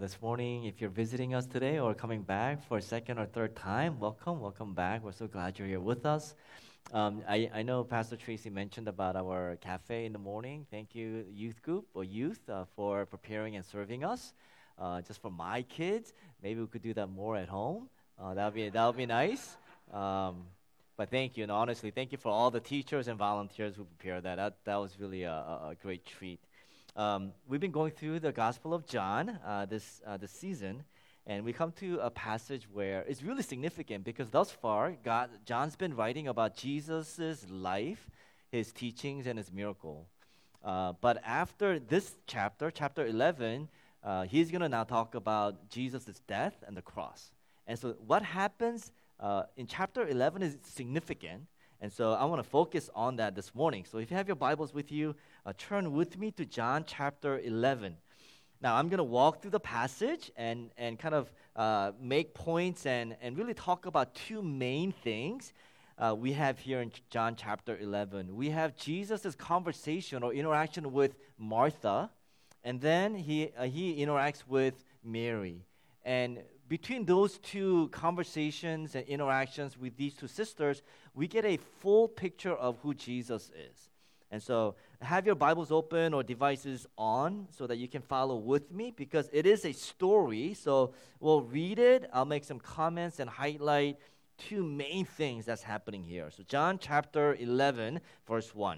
this morning. If you're visiting us today or coming back for a second or third time, welcome back. We're so glad you're here with us. I know Pastor Tracy mentioned about our cafe in the morning. Thank you, youth group or youth, for preparing and serving us. Just for my kids, maybe we could do that more at home. That would be nice. But thank you, and honestly, thank you for all the teachers and volunteers who prepared that. That was really a great treat. We've been going through the Gospel of John this season, and we come to a passage where it's really significant because thus far, John's been writing about Jesus' life, his teachings, and his miracle. But after this chapter, chapter 11, he's going to now talk about Jesus' death and the cross. And so what happens in chapter 11 is significant. And so I want to focus on that this morning. So if you have your Bibles with you, turn with me to John chapter 11. Now, I'm going to walk through the passage and kind of make points and really talk about two main things we have here in John chapter 11. We have Jesus' conversation or interaction with Martha, and then he interacts with Mary. And between those two conversations and interactions with these two sisters, we get a full picture of who Jesus is. And so have your Bibles open or devices on so that you can follow with me because it is a story. So we'll read it. I'll make some comments and highlight two main things that's happening here. So John chapter 11, verse 1.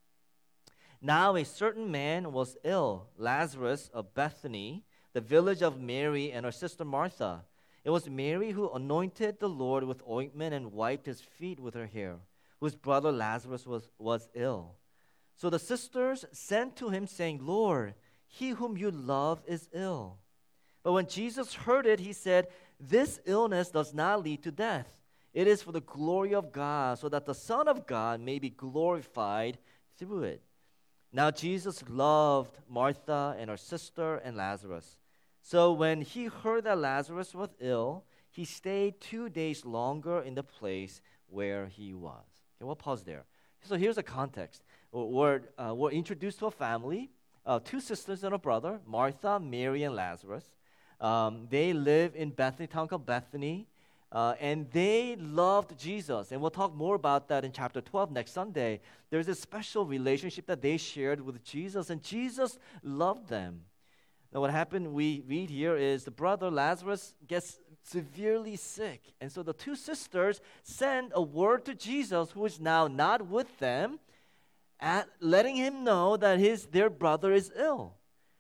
Now a certain man was ill, Lazarus of Bethany, the village of Mary and her sister Martha. It was Mary who anointed the Lord with ointment and wiped his feet with her hair, whose brother Lazarus was ill. So the sisters sent to him, saying, Lord, he whom you love is ill. But when Jesus heard it, he said, This illness does not lead to death. It is for the glory of God, so that the Son of God may be glorified through it. Now Jesus loved Martha and her sister and Lazarus. So when he heard that Lazarus was ill, he stayed 2 days longer in the place where he was. Okay, we'll pause there. So here's the context. We're introduced to a family, two sisters and a brother, Martha, Mary, and Lazarus. They live in Bethany, town called Bethany, and they loved Jesus. And we'll talk more about that in chapter 12 next Sunday. There's a special relationship that they shared with Jesus, and Jesus loved them. Now what happened, we read here, is the brother Lazarus gets severely sick. And so the two sisters send a word to Jesus, who is now not with them, letting him know that their brother is ill.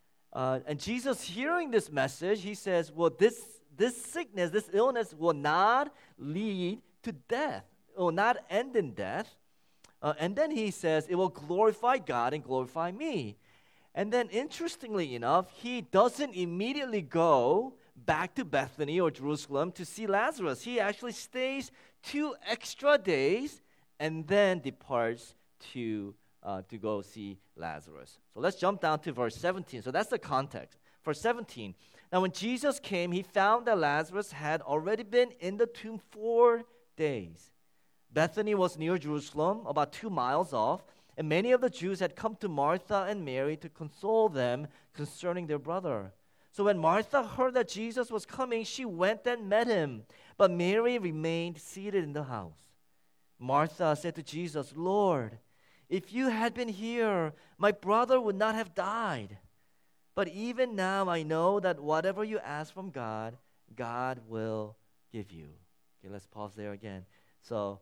And Jesus, hearing this message, he says, well, this sickness, this illness will not lead to death. It will not end in death. And then he says, it will glorify God and glorify me. And then interestingly enough, he doesn't immediately go back to Bethany or Jerusalem to see Lazarus. He actually stays 2 extra days and then departs to go see Lazarus. So let's jump down to verse 17. So that's the context. Verse 17. Now when Jesus came, he found that Lazarus had already been in the tomb 4 days. Bethany was near Jerusalem, about 2 miles off, and many of the Jews had come to Martha and Mary to console them concerning their brother. So when Martha heard that Jesus was coming, she went and met him, but Mary remained seated in the house. Martha said to Jesus, Lord, if you had been here, my brother would not have died. But even now I know that whatever you ask from God, God will give you. Okay, let's pause there again. So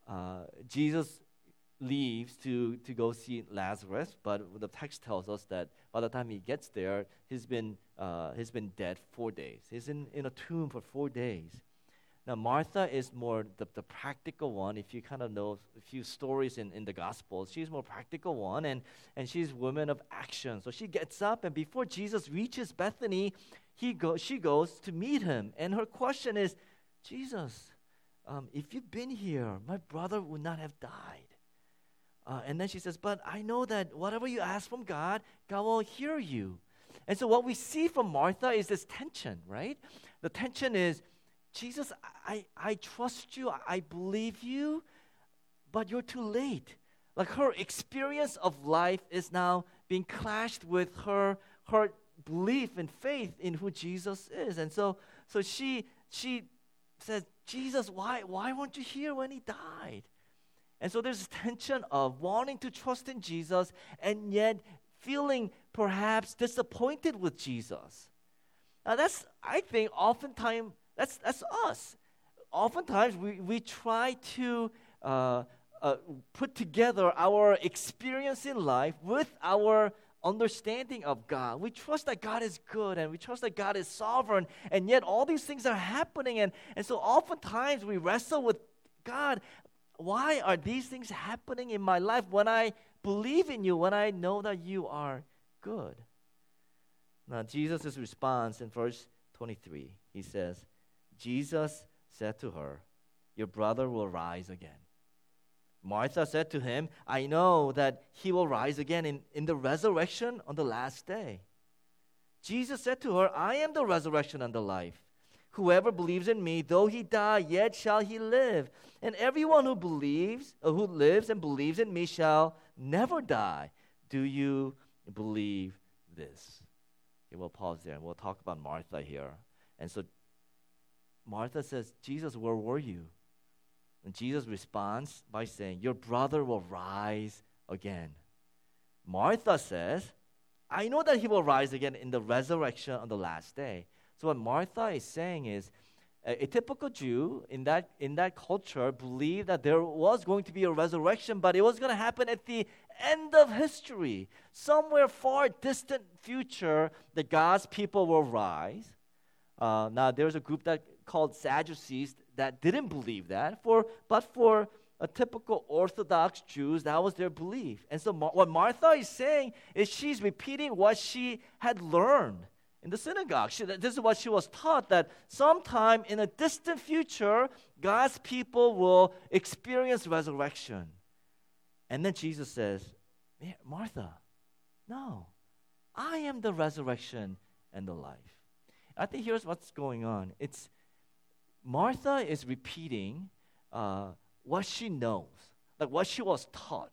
Jesus leaves to go see Lazarus, but the text tells us that by the time he gets there, he's been dead 4 days. He's in a tomb for 4 days. Now Martha is more the practical one. If you kind of know a few stories in the Gospels, she's more practical one, and she's a woman of action. So she gets up, and before Jesus reaches Bethany, she goes to meet him. And her question is, Jesus, if you'd been here, my brother would not have died. And then she says, but I know that whatever you ask from God, God will hear you. And so what we see from Martha is this tension, right? The tension is, Jesus, I trust you, I believe you, but you're too late. Like her experience of life is now being clashed with her belief and faith in who Jesus is. And so she says, Jesus, why weren't you here when he died? And so there's tension of wanting to trust in Jesus and yet feeling perhaps disappointed with Jesus. Now I think oftentimes that's us. Oftentimes we try to put together our experience in life with our understanding of God. We trust that God is good and we trust that God is sovereign, and yet all these things are happening, and so oftentimes we wrestle with God. Why are these things happening in my life when I believe in you, when I know that you are good? Now Jesus' response in verse 23, he says, Jesus said to her, your brother will rise again. Martha said to him, I know that he will rise again in the resurrection on the last day. Jesus said to her, I am the resurrection and the life. Whoever believes in me, though he die, yet shall he live. And everyone who lives and believes in me shall never die. Do you believe this? Okay, we'll pause there and we'll talk about Martha here. And so Martha says, Jesus, where were you? And Jesus responds by saying, your brother will rise again. Martha says, I know that he will rise again in the resurrection on the last day. So what Martha is saying is, a typical Jew in that culture believed that there was going to be a resurrection, but it was going to happen at the end of history. Somewhere far distant future, the God's people will rise. Now, there's a group called Sadducees that didn't believe that. But for a typical Orthodox Jews, that was their belief. And so what Martha is saying is she's repeating what she had learned in the synagogue. This is what she was taught, that sometime in a distant future, God's people will experience resurrection. And then Jesus says, Martha, no, I am the resurrection and the life. I think here's what's going on. It's Martha is repeating what she knows, like what she was taught.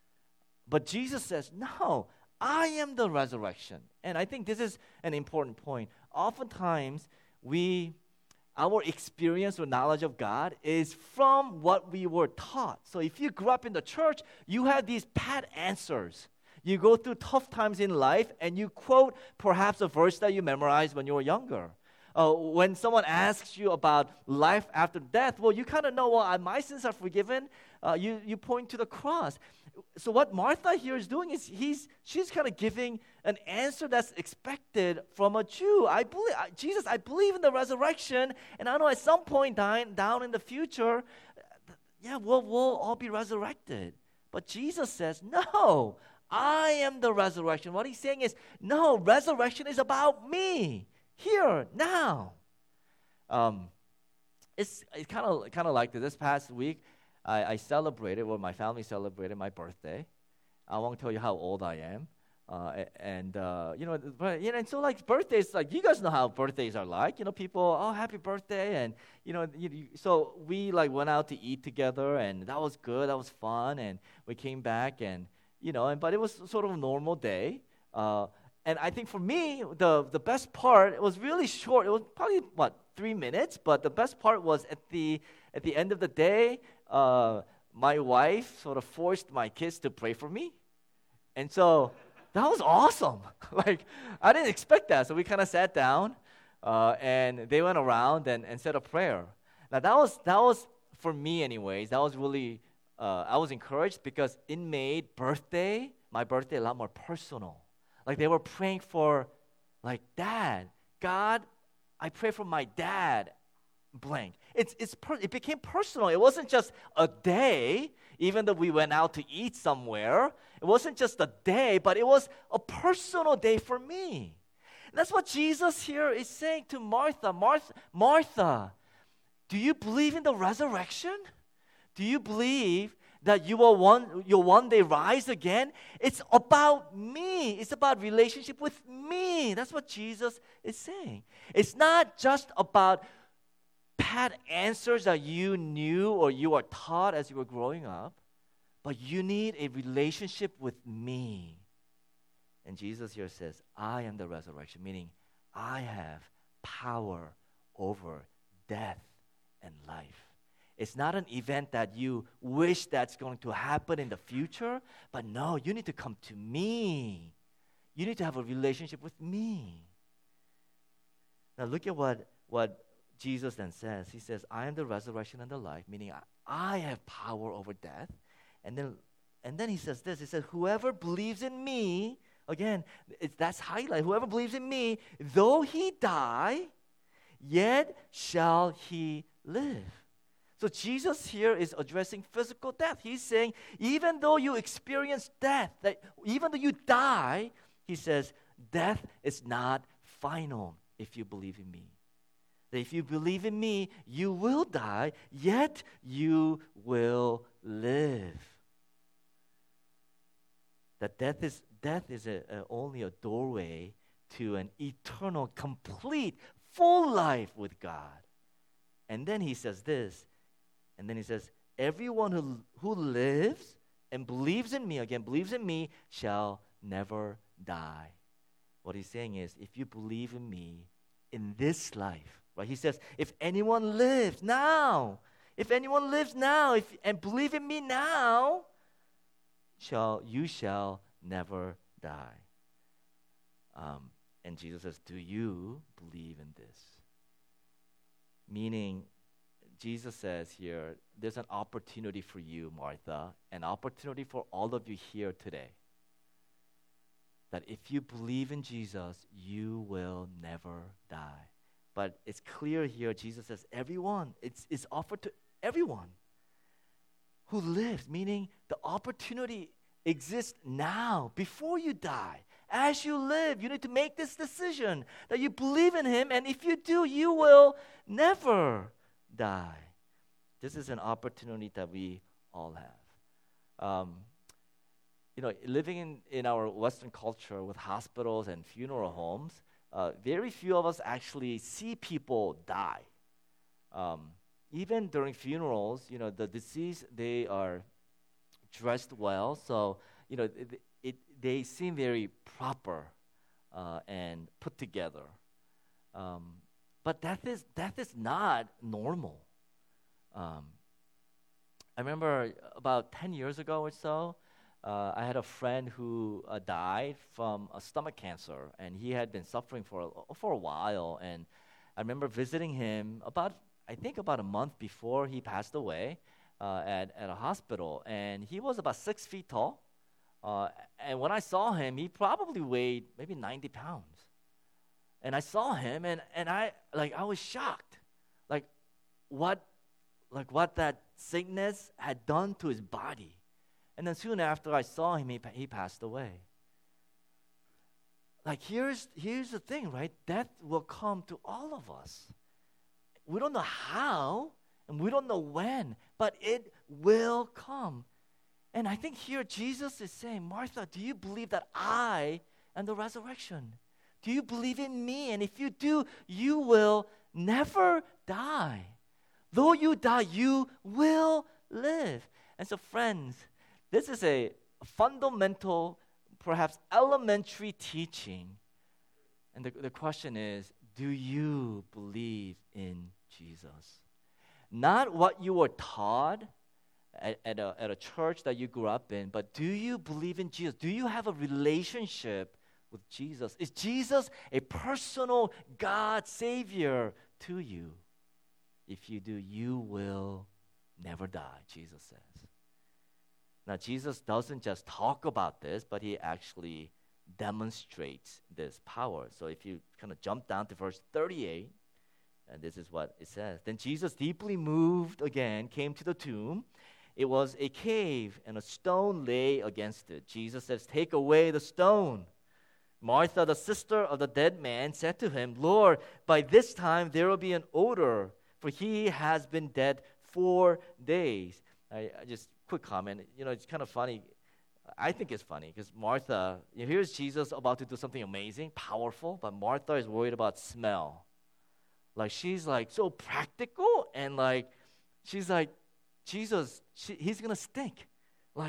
But Jesus says, no, I am the resurrection. And I think this is an important point. Oftentimes, our experience or knowledge of God is from what we were taught. So if you grew up in the church, you have these pat answers. You go through tough times in life and you quote perhaps a verse that you memorized when you were younger. When someone asks you about life after death, well, you kind of know, well, my sins are forgiven. You point to the cross. So what Martha here is doing is she's kind of giving an answer that's expected from a Jew. Jesus, I believe in the resurrection, and I know at some point down in the future, we'll all be resurrected. But Jesus says, no, I am the resurrection. What he's saying is, no, resurrection is about me. Here, now. It's kind of like this past week, I celebrated, my family celebrated my birthday. I won't tell you how old I am. And so like birthdays, like you guys know how birthdays are like. People, oh, happy birthday. And, so we like went out to eat together, and that was good. That was fun. And we came back and, but it was sort of a normal day. And I think for me, the best part, it was really short. It was probably, 3 minutes? But the best part was at the end of the day, my wife sort of forced my kids to pray for me. And so that was awesome. Like, I didn't expect that. So we kind of sat down, and they went around and said a prayer. Now, that was for me anyways, that was really, I was encouraged because it made my birthday a lot more personal. Like they were praying for, like, Dad, God, I pray for my dad, blank. It became personal. It wasn't just a day, even though we went out to eat somewhere. It wasn't just a day, but it was a personal day for me. And that's what Jesus here is saying to Martha. Martha, do you believe in the resurrection? Do you believe that you'll one day rise again? It's about me. It's about relationship with me. That's what Jesus is saying. It's not just about pat answers that you knew or you were taught as you were growing up, but you need a relationship with me. And Jesus here says, I am the resurrection, meaning I have power over death and life. It's not an event that you wish that's going to happen in the future, but no, you need to come to me. You need to have a relationship with me. Now look at what Jesus then says. He says, I am the resurrection and the life, meaning I have power over death. And then he says this, he says, whoever believes in me, again, that's highlight, whoever believes in me, though he die, yet shall he live. So Jesus here is addressing physical death. He's saying, even though you experience death, that even though you die, he says, death is not final if you believe in me. That if you believe in me, you will die, yet you will live. That death is only a doorway to an eternal, complete, full life with God. And then he says this, and then he says, everyone who lives and believes in me, again, believes in me, shall never die. What he's saying is, if you believe in me in this life, right? He says, if anyone lives now, and believe in me now, you shall never die. And Jesus says, do you believe in this? Meaning, Jesus says here, there's an opportunity for you, Martha, an opportunity for all of you here today. That if you believe in Jesus, you will never die. But it's clear here, Jesus says, everyone, it's offered to everyone who lives, meaning the opportunity exists now, before you die. As you live, you need to make this decision that you believe in him, and if you do, you will never die. This is an opportunity that we all have. Living in our Western culture with hospitals and funeral homes, very few of us actually see people die. Even during funerals, the deceased, they are dressed well, so they seem very proper and put together. But death is not normal. I remember about 10 years ago or so, I had a friend who died from a stomach cancer, and he had been suffering for a while. And I remember visiting him about a month before he passed away at a hospital, and he was about 6 feet tall. And when I saw him, he probably weighed maybe 90 pounds. And I saw him, and I was shocked, what that sickness had done to his body. And then soon after I saw him, he passed away. Here's the thing, right? Death will come to all of us. We don't know how, and we don't know when, but it will come. And I think here Jesus is saying, Martha, do you believe that I am the resurrection? Do you believe in me? And if you do, you will never die. Though you die, you will live. And so friends, this is a fundamental, perhaps elementary teaching. And the question is, do you believe in Jesus? Not what you were taught at a church that you grew up in, but do you believe in Jesus? Do you have a relationship with Jesus? Is Jesus a personal God Savior to you? If you do, you will never die, Jesus says. Now, Jesus doesn't just talk about this, but he actually demonstrates this power. So if you kind of jump down to verse 38, and this is what it says. Then Jesus, deeply moved again, came to the tomb. It was a cave, and a stone lay against it. Jesus says, take away the stone. Martha, the sister of the dead man, said to him, Lord, by this time there will be an odor, for he has been dead 4 days. I just quick comment. It's kind of funny. I think it's funny because Martha, here's Jesus about to do something amazing, powerful, but Martha is worried about smell. She's so practical, and she's like, Jesus, he's gonna stink.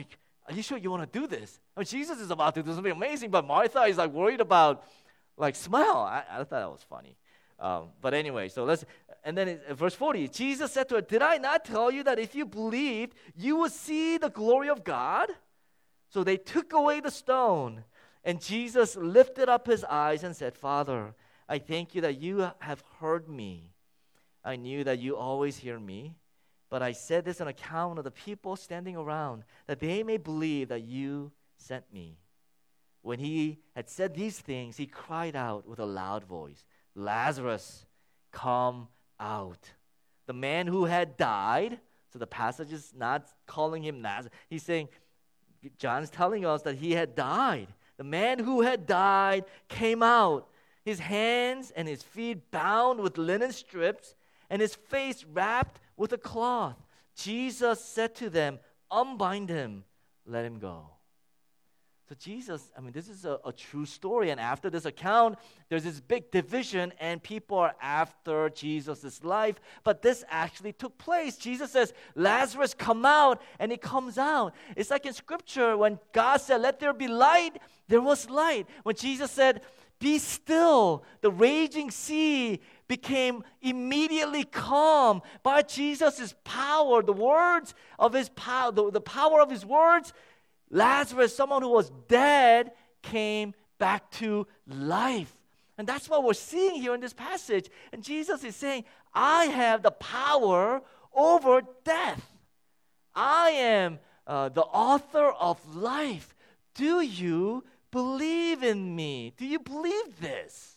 are you sure you want to do this? I mean, Jesus is about to do something amazing, but Martha is like worried about like smell. I thought that was funny. But anyway, so and then in verse 40, Jesus said to her, did I not tell you that if you believed, you would see the glory of God? So they took away the stone, and Jesus lifted up his eyes and said, Father, I thank you that you have heard me. I knew that you always hear me, but I said this on account of the people standing around, that they may believe that you sent me. When he had said these things, he cried out with a loud voice, Lazarus, come out. The man who had died, so the passage is not calling him Lazarus. He's saying, John's telling us that he had died. The man who had died came out, his hands and his feet bound with linen strips, and his face wrapped with a cloth. Jesus said to them, unbind him, let him go. So Jesus, this is a true story. And after this account, there's this big division and people are after Jesus' life. But this actually took place. Jesus says, Lazarus, come out. And he comes out. It's like in Scripture when God said, let there be light, there was light. When Jesus said, be still, the raging sea became immediately calm by Jesus' power, the words of his power, the power of his words. Lazarus, someone who was dead, came back to life. And that's what we're seeing here in this passage. And Jesus is saying, I have the power over death. I am the author of life. Do you believe in me? Do you believe this?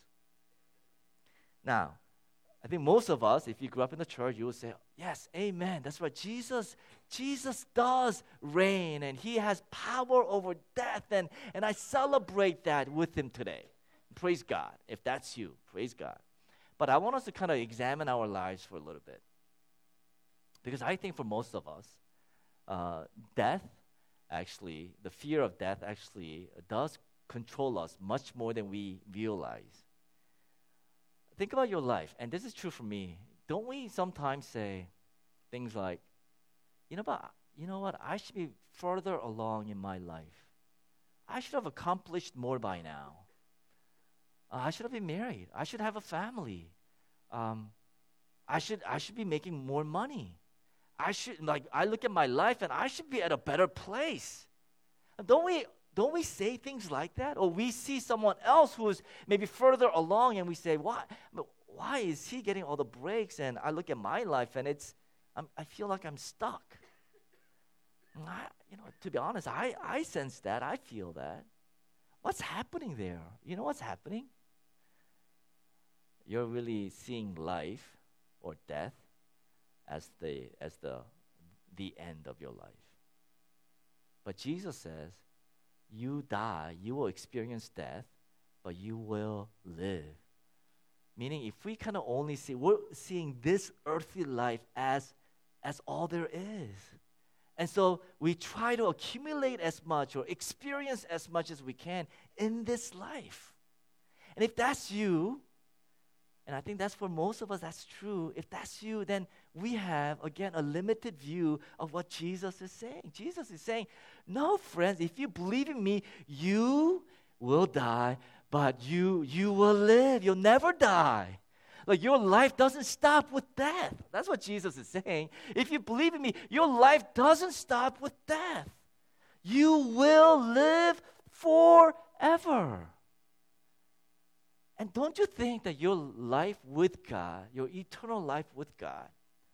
Now, I think most of us, if you grew up in the church, you will say, yes, amen. That's right. Jesus does reign, and he has power over death, and I celebrate that with him today. Praise God. If that's you, praise God. But I want us to kind of examine our lives for a little bit. Because I think for most of us, death, actually, the fear of death actually does control us much more than we realize. Think about your life, and this is true for me. Don't we sometimes say things like, you know what? I should be further along in my life. I should have accomplished more by now. I should have been married. I should have a family. I should be making more money. I look at my life and I should be at a better place. Don't we say things like that? Or we see someone else who is maybe further along and we say, why is he getting all the breaks? And I look at my life and I feel like I'm stuck. To be honest, I sense that. I feel that. What's happening there? You know what's happening? You're really seeing life or death as the end of your life. But Jesus says, you die, you will experience death, but you will live. Meaning, if we kind of only we're seeing this earthly life as all there is. And so we try to accumulate as much or experience as much as we can in this life. And if that's you, and I think that's for most of us, that's true. If that's you, then we have, again, a limited view of what Jesus is saying. Jesus is saying, no, friends, if you believe in me, you will die, but you will live. You'll never die. Like your life doesn't stop with death. That's what Jesus is saying. If you believe in me, your life doesn't stop with death. You will live forever. And don't you think that your life with God, your eternal life with God,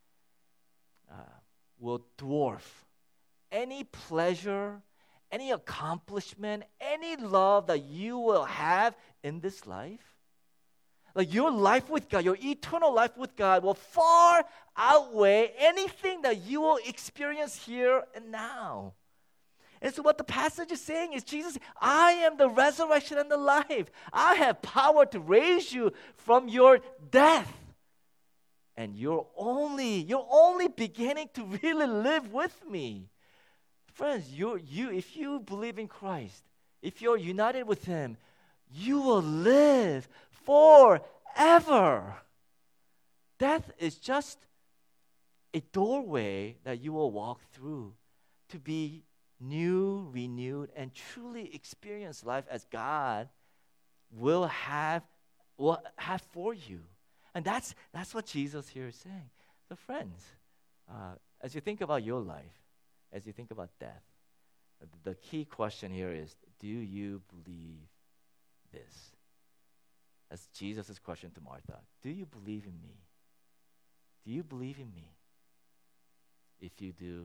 will dwarf any pleasure, any accomplishment, any love that you will have in this life? Like your life with God, your eternal life with God will far outweigh anything that you will experience here and now. And so what the passage is saying is, Jesus, I am the resurrection and the life. I have power to raise you from your death. And you're only beginning to really live with me. Friends, if you believe in Christ, if you're united with him, you will live forever. Death is just a doorway that you will walk through to be new, renewed, and truly experience life as God will have for you. And that's what Jesus here is saying. So friends, as you think about your life, as you think about death, the key question here is, do you believe this? That's Jesus' question to Martha. Do you believe in me? Do you believe in me? If you do,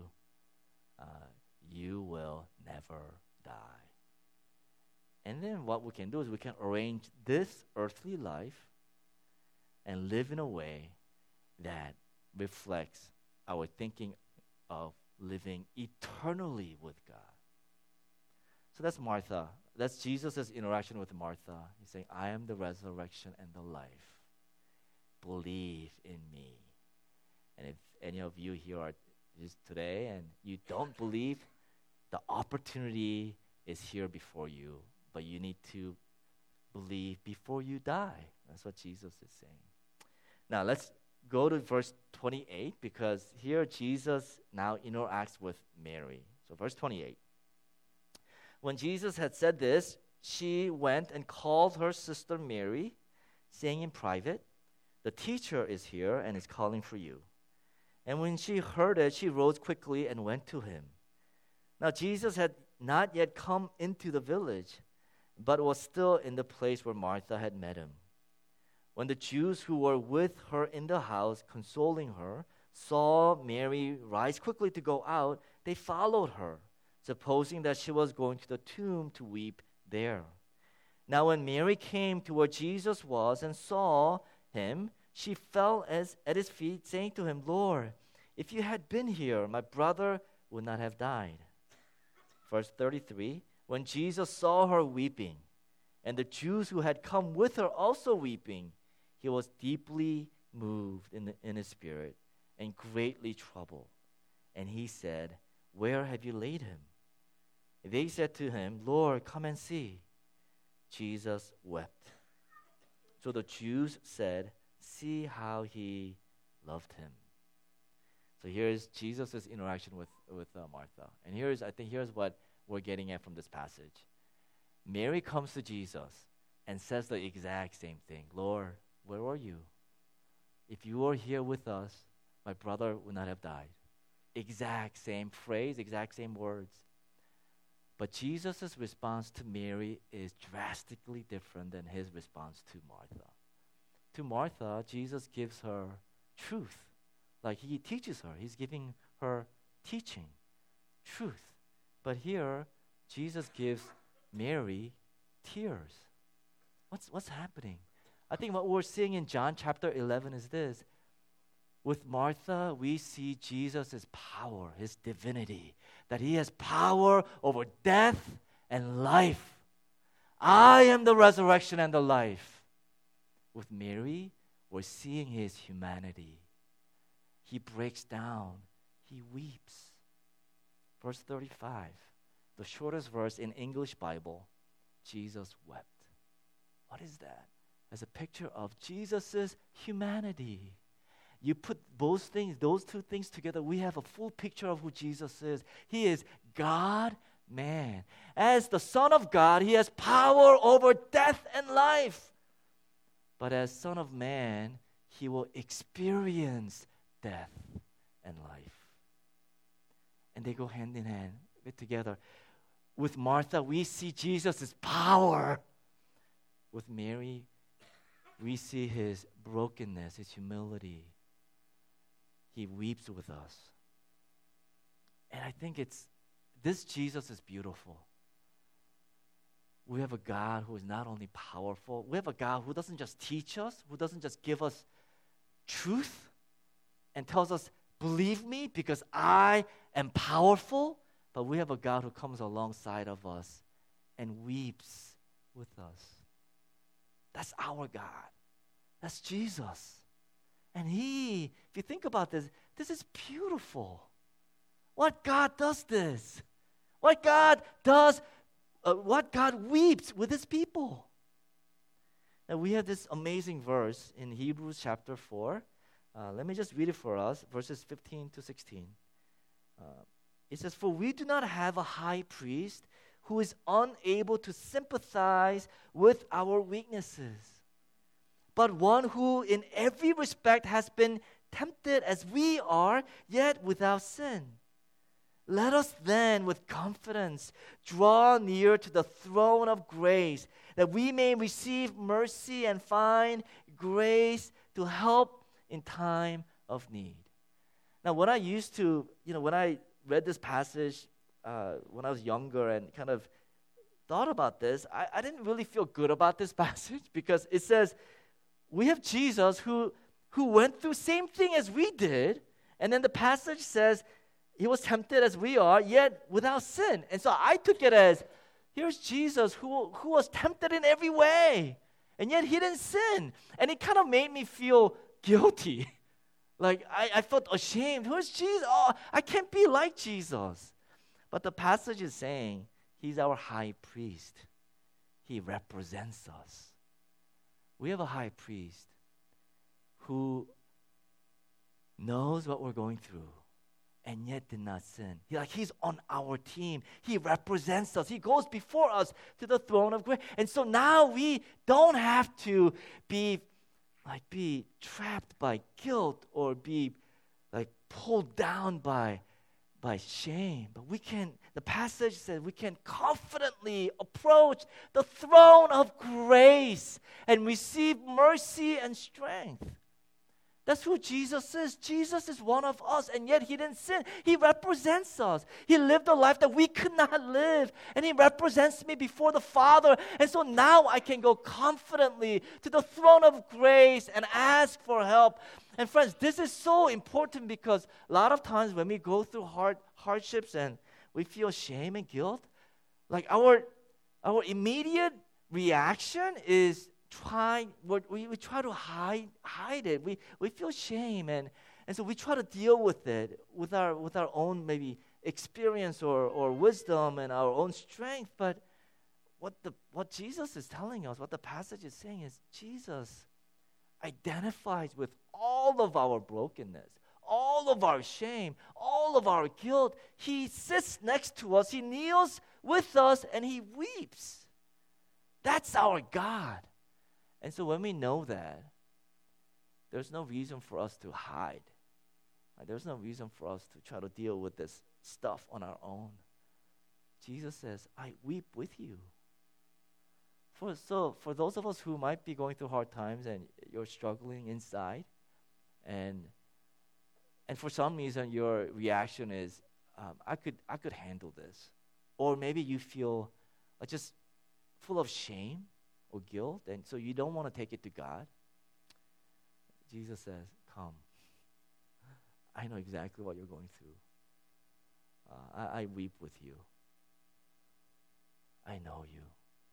you will never die. And then what we can do is we can arrange this earthly life and live in a way that reflects our thinking of living eternally with God. So that's Martha. That's Jesus' interaction with Martha. He's saying, I am the resurrection and the life. Believe in me. And if any of you here are just today and you don't believe, the opportunity is here before you, but you need to believe before you die. That's what Jesus is saying. Now let's go to verse 28, because here Jesus now interacts with Mary. So verse 28. When Jesus had said this, she went and called her sister Mary, saying in private, the teacher is here and is calling for you. And when she heard it, she rose quickly and went to him. Now Jesus had not yet come into the village, but was still in the place where Martha had met him. When the Jews who were with her in the house, consoling her, saw Mary rise quickly to go out, they followed her, supposing that she was going to the tomb to weep there. Now when Mary came to where Jesus was and saw him, she fell at his feet, saying to him, Lord, if you had been here, my brother would not have died. Verse 33, when Jesus saw her weeping, and the Jews who had come with her also weeping, he was deeply moved in his spirit and greatly troubled. And he said, where have you laid him? They said to him, Lord, come and see. Jesus wept. So the Jews said, see how he loved him. So here's Jesus' interaction with Martha. And here's what we're getting at from this passage. Mary comes to Jesus and says the exact same thing. Lord, where are you? If you were here with us, my brother would not have died. Exact same phrase, exact same words. But Jesus' response to Mary is drastically different than his response to Martha. To Martha, Jesus gives her truth. Like he teaches her. He's giving her teaching, truth. But here, Jesus gives Mary tears. What's happening? I think what we're seeing in John chapter 11 is this. With Martha, we see Jesus' power, his divinity, that he has power over death and life. I am the resurrection and the life. With Mary, we're seeing his humanity. He breaks down. He weeps. Verse 35, the shortest verse in English Bible, Jesus wept. What is that? As a picture of Jesus' humanity. You put those two things together, we have a full picture of who Jesus is. He is God, man. As the Son of God, he has power over death and life. But as Son of Man, he will experience death and life. And they go hand in hand together. With Martha, we see Jesus' power. With Mary, we see his brokenness, his humility. He weeps with us. And I think this Jesus is beautiful. We have a God who is not only powerful, we have a God who doesn't just teach us, who doesn't just give us truth and tells us, believe me because I am powerful, but we have a God who comes alongside of us and weeps with us. That's our God. That's Jesus. And if you think about this is beautiful. What God does this? What God weeps with his people. And we have this amazing verse in Hebrews chapter 4. Let me just read it for us, verses 15 to 16. It says, "For we do not have a high priest who is unable to sympathize with our weaknesses, but one who in every respect has been tempted as we are, yet without sin. Let us then with confidence draw near to the throne of grace, that we may receive mercy and find grace to help in time of need." Now, when I used to, when I read this passage when I was younger and kind of thought about this, I didn't really feel good about this passage because it says, we have Jesus who went through same thing as we did, and then the passage says, he was tempted as we are, yet without sin. And so I took it as, here's Jesus who was tempted in every way, and yet he didn't sin. And it kind of made me feel guilty. Like I felt ashamed. Who's Jesus? Oh, I can't be like Jesus. But the passage is saying he's our high priest. He represents us. We have a high priest who knows what we're going through and yet did not sin. He's on our team. He represents us. He goes before us to the throne of grace. And so now we don't have to be trapped by guilt or be pulled down by shame. But the passage says we can confidently approach the throne of grace and receive mercy and strength. That's who Jesus is. Jesus is one of us, and yet he didn't sin. He represents us. He lived a life that we could not live, and he represents me before the Father. And so now I can go confidently to the throne of grace and ask for help. And friends, this is so important because a lot of times when we go through hardships and we feel shame and guilt, our immediate reaction is we try to hide it. We feel shame and so we try to deal with it with our own maybe experience or wisdom and our own strength. But what Jesus is telling us, what the passage is saying is Jesus identifies with all of our brokenness, all of our shame, all of our guilt. He sits next to us, he kneels with us, and he weeps. That's our God. And so when we know that, there's no reason for us to hide. There's no reason for us to try to deal with this stuff on our own. Jesus says, I weep with you. For those of us who might be going through hard times and you're struggling inside, and for some reason your reaction is, I could handle this. Or maybe you feel just full of shame or guilt, and so you don't want to take it to God. Jesus says, come. I know exactly what you're going through. I weep with you. I know you.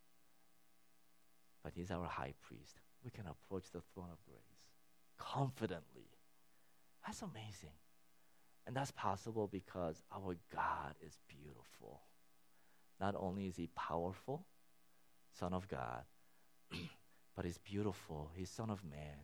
But he's our high priest. We can approach the throne of grace confidently. That's amazing. And that's possible because our God is beautiful. Not only is he powerful, Son of God, but he's beautiful. He's Son of Man.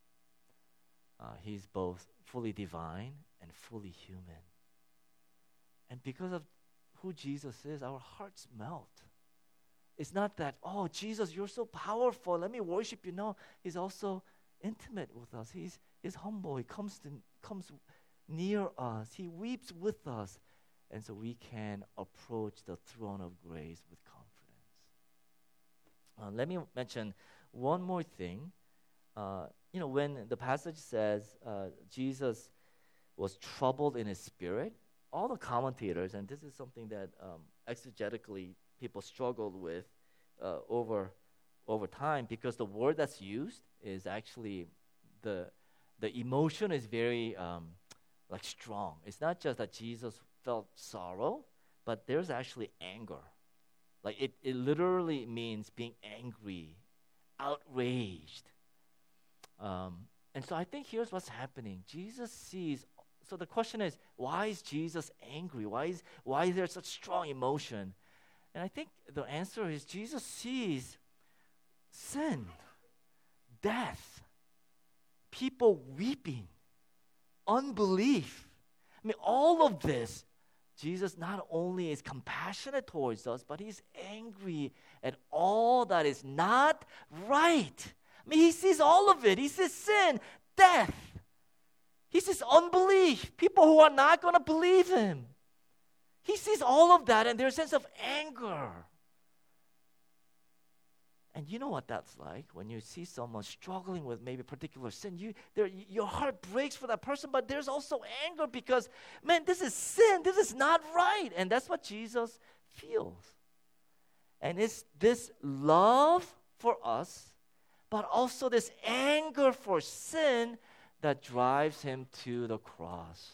He's both fully divine and fully human. And because of who Jesus is, our hearts melt. It's not that, oh, Jesus, you're so powerful, let me worship you. No, he's also intimate with us. He's humble. He comes near us. He weeps with us. And so we can approach the throne of grace with confidence. Let me mention one more thing. When the passage says Jesus was troubled in his spirit, all the commentators, and this is something that exegetically people struggled with over time, because the word that's used is actually the emotion is very strong. It's not just that Jesus felt sorrow, but there's actually anger. It literally means being angry, outraged. And so I think here's what's happening. Jesus sees. So the question is, why is Jesus angry? Why is there such strong emotion? And I think the answer is Jesus sees sin, death, people weeping, unbelief. I mean, all of this Jesus not only is compassionate towards us, but he's angry at all that is not right. I mean, he sees all of it. He sees sin, death. He sees unbelief, people who are not going to believe him. He sees all of that, and there's a sense of anger. And you know what that's like when you see someone struggling with maybe a particular sin. Your heart breaks for that person, but there's also anger because, man, this is sin. This is not right. And that's what Jesus feels. And it's this love for us, but also this anger for sin that drives him to the cross.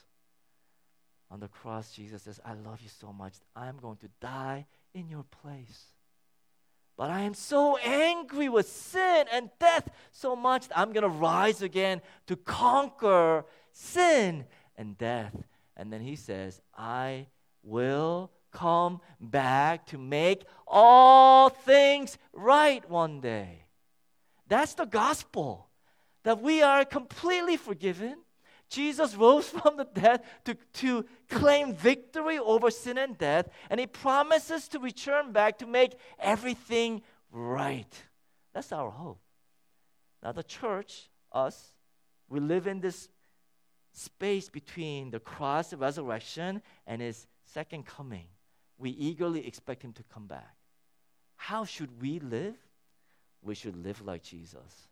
On the cross, Jesus says, I love you so much. I'm going to die in your place. But I am so angry with sin and death so much that I'm going to rise again to conquer sin and death. And then he says, I will come back to make all things right one day. That's the gospel, that we are completely forgiven. Jesus rose from the dead to claim victory over sin and death, and he promises to return back to make everything right. That's our hope. Now the church, us, we live in this space between the cross, the resurrection, and his second coming. We eagerly expect him to come back. How should we live? We should live like Jesus.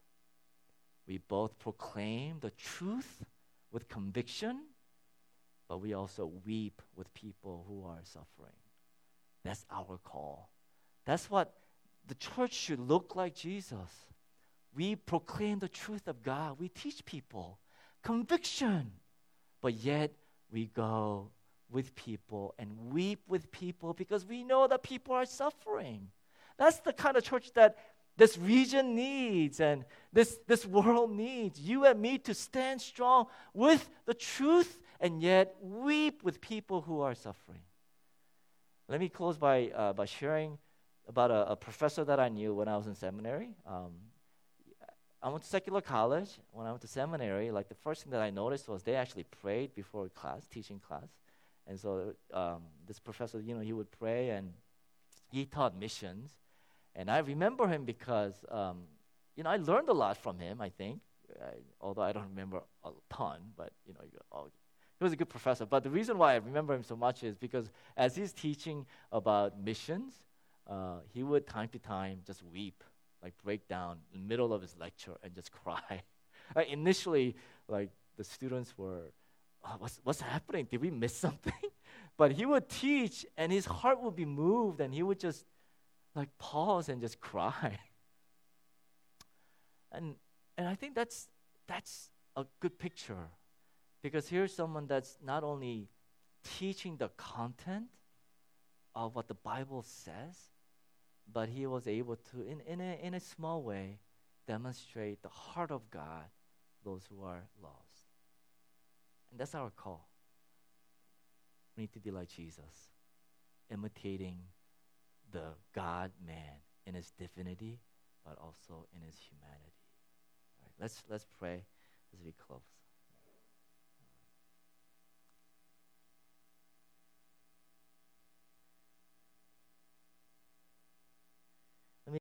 We both proclaim the truth with conviction, but we also weep with people who are suffering. That's our call. That's what the church should look like Jesus. We proclaim the truth of God. We teach people conviction, but yet we go with people and weep with people because we know that people are suffering. That's the kind of church that this region needs and this world needs. You and me to stand strong with the truth and yet weep with people who are suffering. Let me close by sharing about a professor that I knew when I was in seminary. I went to secular college. When I went to seminary, like the first thing that I noticed was they actually prayed before class, teaching class. And so this professor, he would pray and he taught missions. And I remember him because, I learned a lot from him, I think. Although I don't remember a ton, but, he was a good professor. But the reason why I remember him so much is because as he's teaching about missions, he would time to time just weep, like break down in the middle of his lecture and just cry. Initially, like the students were, what's happening? Did we miss something? But he would teach and his heart would be moved and he would just like pause and just cry. And I think that's a good picture because here's someone that's not only teaching the content of what the Bible says, but he was able to, in a small way, demonstrate the heart of God, those who are lost. And that's our call. We need to be like Jesus, imitating the God-man in his divinity, but also in his humanity. All right, let's pray.